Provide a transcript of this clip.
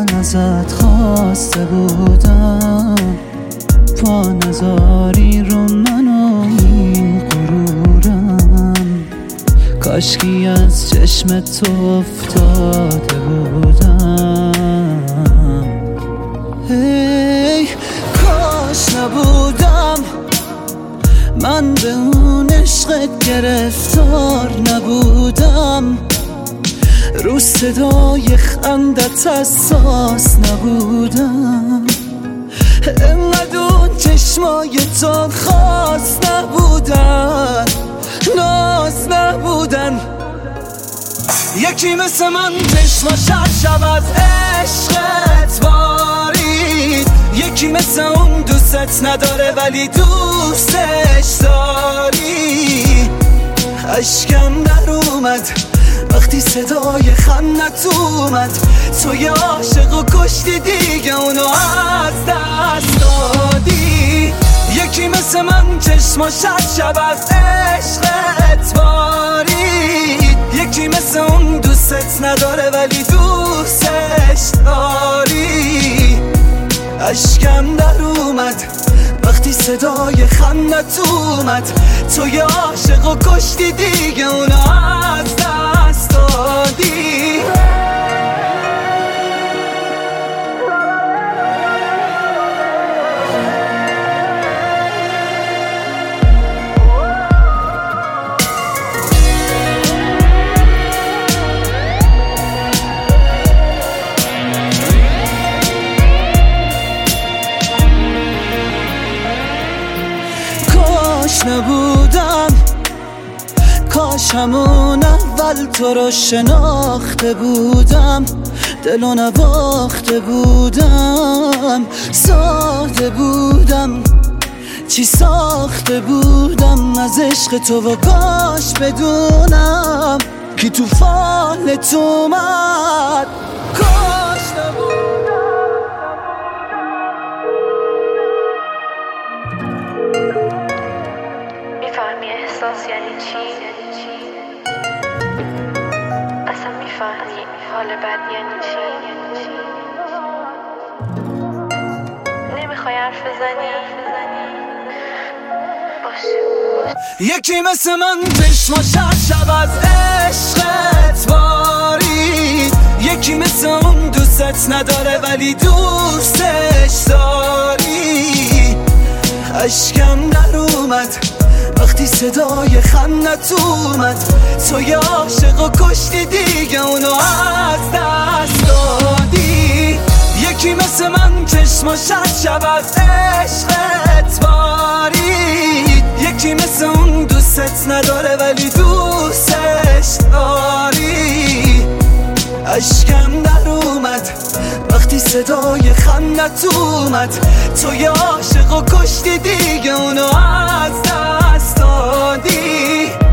من ازت خواسته بودم، پا نذاری رو من و این غرورم، کاشکی از چشم تو افتاده بودم. هی کاش نبودم من به اون عشقت گرفتار نبودم، رو صدای خندت حساس نبودم، انقدر اون چشمای تو خاص نبودن، ناز نبودن. یکی مثل من چشماش هر شب از عشقت بارید، یکی مثل اون دوستت نداره ولی دوستش داری. اشکم در اومد وقتی صدای خندت اومد، توی عاشق و کشتی دیگه اونو از دست دادی. یکی مثل من چشماش هر شب از عشقت بارید، یکی مثل اون دوستت نداره ولی دوستش داری. اشکم در اومد وقتی صدای خندت اومد، توی عاشق و کشتی دیگه اونو از دست دادی. کاش نبودم، کاش همون اول تو رو شناخته بودم، دلو نباخته بودم، ساخته بودم چی ساخته بودم از عشق تو، و کاش بدونم کی تو فالت اومد. کاش نبودم. میفهمی احساس یعنی چی؟ اصلا میفهمی حال بد یعنی چی؟ نمیخوای حرف بزنی؟ باشه. یکی مثل من چشماش هر شب از عشقت بارید، یکی مثل اون دوستت نداره ولی دوستش داری. اشکم در اومد وقتی صدای خندت اومد، توی عاشق و کشتی دیگه اونو از دست دادی. یکی مثل من چشماش هر شب از عشقت بارید، یکی مثل اون دوستت نداره ولی دوستش داری. اشکم در اومد وقتی صدای خندت اومد، توی عاشق و کشتی دیگه اونو از دست دادی.